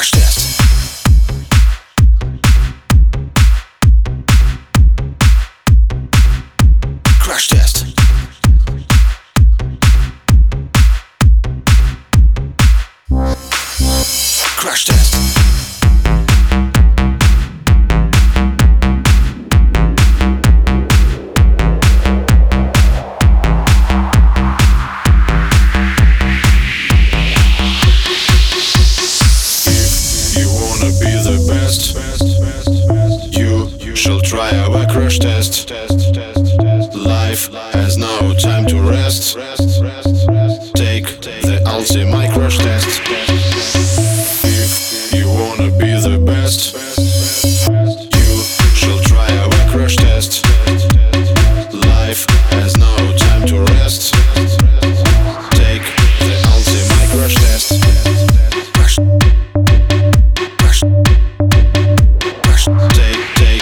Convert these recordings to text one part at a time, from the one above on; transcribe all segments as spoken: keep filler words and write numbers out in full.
Crash test. Crash test. Crash test. Shall try our crash test. Life has no time to rest. Take the ultimate crash test. If you wanna be the best, you shall try our crash test. Life has no time to rest. Take the ultimate crash test. Crash. Crash. Crash. Take, take.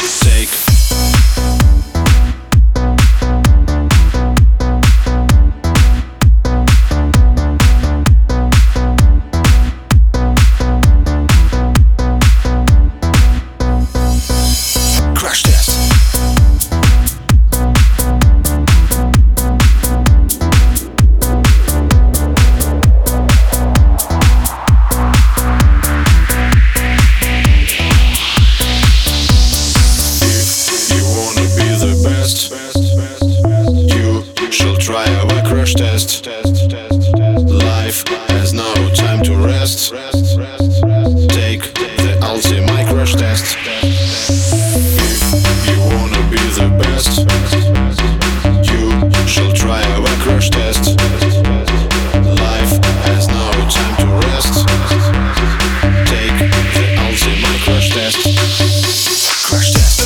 Try our crash test. Life has no time to rest. Take the ultimate crash test. If you wanna be the best, you shall try our crash test. Life has no time to rest. Take the ultimate crash test. Crash test.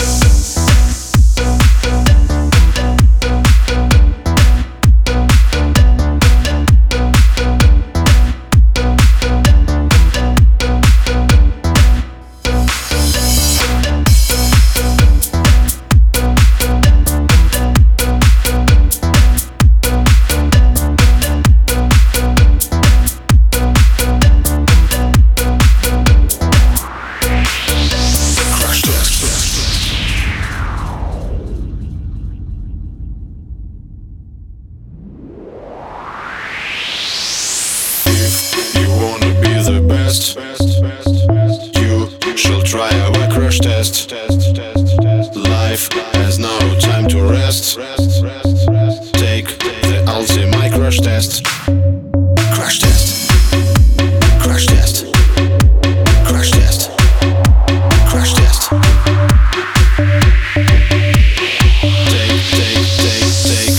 You shall try our crash test. Life has no time to rest. Take the ultimate crash test. Crash test. Crash test. Crash test. Crash test. Take, take, take, take.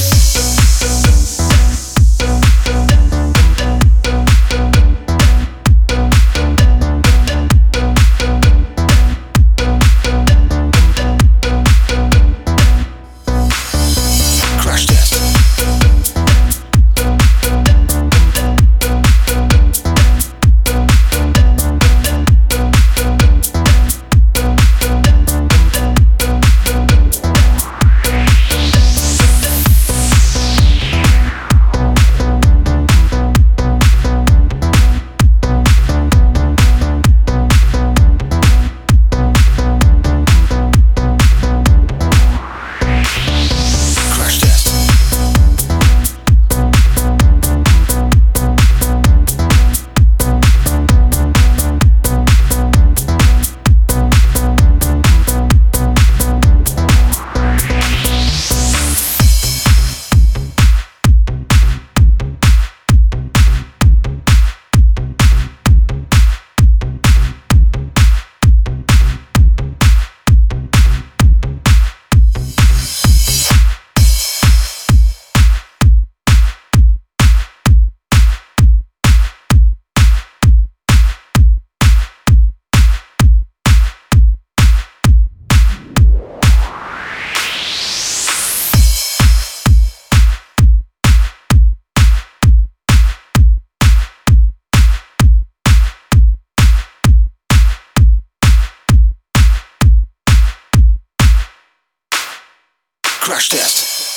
Crash test.